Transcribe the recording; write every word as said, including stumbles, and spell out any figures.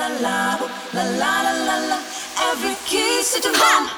la la, la la la la la. Every key to the bomb.